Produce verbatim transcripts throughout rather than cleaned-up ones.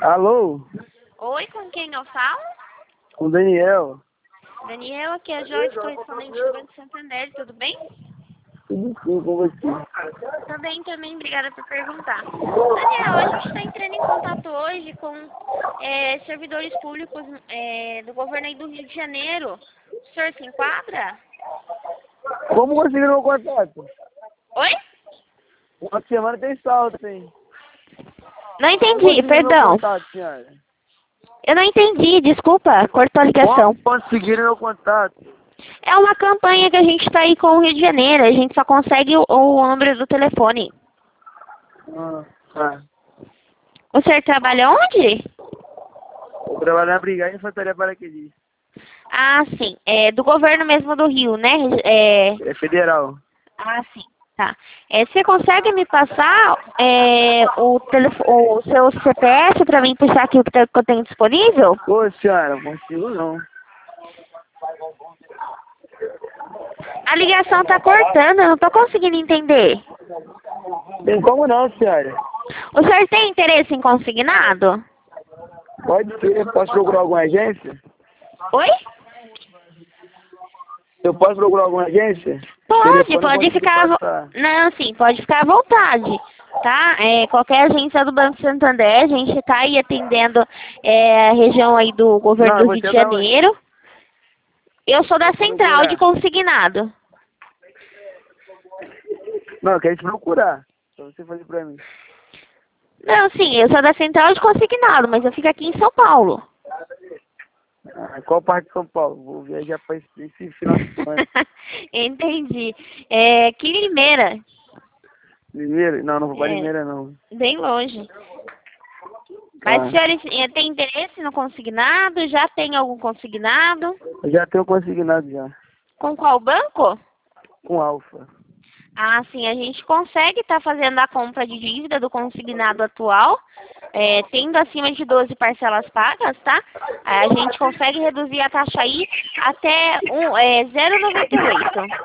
Alô? Oi, com quem eu falo? Com o Daniel. Daniel, aqui é a Joyce, correspondente do Banco Santander, tudo bem? Tudo sim com você. Tudo bem também, obrigada por perguntar. Daniel, a gente está entrando em contato hoje com é, servidores públicos é, do governo aí do Rio de Janeiro. O senhor se enquadra? Como conseguiram meu contato? Oi? Uma semana tem saldo, tem. Não Como entendi, conseguiram meu perdão. contato, senhora? Eu não entendi, desculpa, cortou a ligação. Como conseguiram meu contato? É uma campanha que a gente está aí com o Rio de Janeiro, a gente só consegue o, o número do telefone. Ah, tá. O senhor trabalha onde? Eu trabalho na Brigada de Infantaria Paraquedista. Ah, sim, é do governo mesmo do Rio, né? É... É federal. Ah, sim, tá. É, você consegue me passar é, o, telefo- o seu C P F para mim puxar aqui o que tá- que eu tenho disponível? Ô, senhora, não consigo não. A ligação tá cortando, eu não tô conseguindo entender. Tem como não, senhora? O senhor tem interesse em consignado? Pode ser. Posso procurar alguma agência? Oi? Eu posso procurar alguma agência? Pode, Telefone eu pode consigo ficar... à vo- passar. Não, sim, pode ficar à vontade, tá? É, qualquer agência do Banco Santander, a gente tá aí atendendo é, a região aí do governo Não, do Rio você de é da onde? Janeiro. Eu sou da Quero central de procurar. consignado. Não, eu quero te procurar. Pra você fazer pra mim. Não, sim, eu sou da central de consignado, mas eu fico aqui em São Paulo. Ah, qual parte de São Paulo? Vou viajar pra esse, esse final de semana. Entendi. É, que Limeira. Limeira? Não, não vou pra É, Limeira, não. bem longe. Mas o Ah, senhor eh, tem interesse no consignado? Já tem algum consignado? eu já tenho consignado já. Com qual banco? Com Alfa. Ah, sim, a gente consegue estar fazendo a compra de dívida do consignado atual, é, tendo acima de doze parcelas pagas, tá? A gente consegue reduzir a taxa aí até um, é, zero vírgula noventa e oito.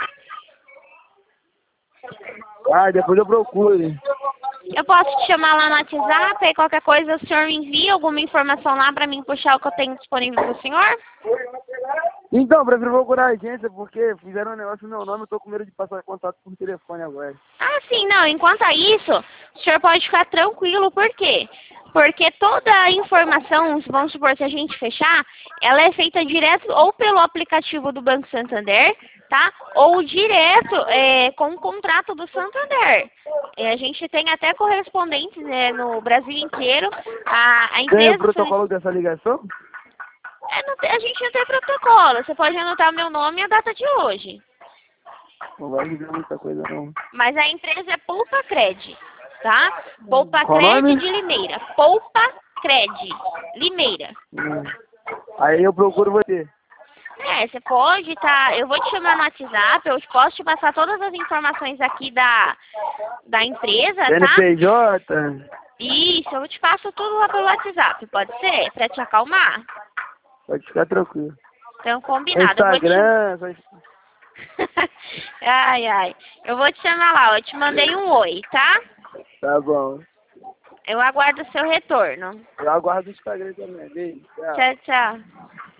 Ah, depois eu procuro. Eu posso te chamar lá no WhatsApp, aí qualquer coisa o senhor me envia alguma informação lá para mim puxar o que eu tenho disponível para o senhor? Então, eu prefiro procurar a agência porque fizeram um negócio no meu nome, eu tô com medo de passar contato por telefone agora. Ah, sim, não. Enquanto a isso, o senhor pode ficar tranquilo, por quê? Porque toda a informação, vamos supor, se a gente fechar, ela é feita direto ou pelo aplicativo do Banco Santander, tá? Ou direto é, com o contrato do Santander. É, a gente tem até correspondentes né, no Brasil inteiro. A, a Tem o empresa... protocolo dessa ligação? É, não tem- a gente não tem protocolo. Você pode anotar meu nome e a data de hoje. Não vai dizer muita coisa não. Mas a empresa é Poupa Cred, tá? Poupa Qual o Cred nome? de Limeira. Poupa Cred, Limeira. Hum. Aí eu procuro você. É, você pode, tá? Eu vou te chamar no WhatsApp, eu posso te passar todas as informações aqui da, da empresa, tá? C N P J? Isso, eu te passo tudo lá pelo WhatsApp, pode ser? Pra te acalmar? Pode ficar tranquilo. Então, combinado. Eu vou te... Instagram, só- Ai, ai. Eu vou te chamar lá, eu te mandei um oi, tá? tá bom. Eu aguardo o seu retorno. Eu aguardo o Instagram também. Beijo. Tchau. Tchau, tchau.